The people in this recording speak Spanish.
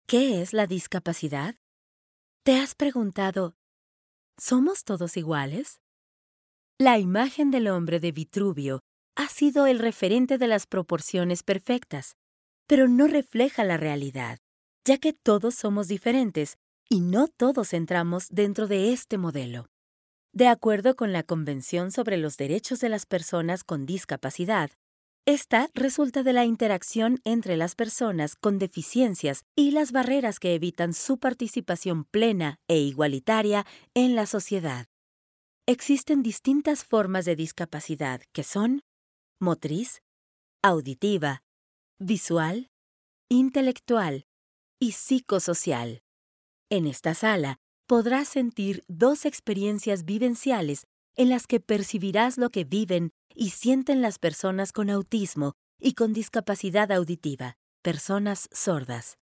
¿Qué es la discapacidad? ¿Te has preguntado, ¿somos todos iguales? La imagen del hombre de Vitruvio ha sido el referente de las proporciones perfectas, pero no refleja la realidad, ya que todos somos diferentes y no todos entramos dentro de este modelo. De acuerdo con la Convención sobre los Derechos de las Personas con Discapacidad, esta resulta de la interacción entre las personas con deficiencias y las barreras que evitan su participación plena e igualitaria en la sociedad. Existen distintas formas de discapacidad que son motriz, auditiva, visual, intelectual y psicosocial. En esta sala podrás sentir dos experiencias vivenciales en las que percibirás lo que viven y sienten las personas con autismo y con discapacidad auditiva, personas sordas.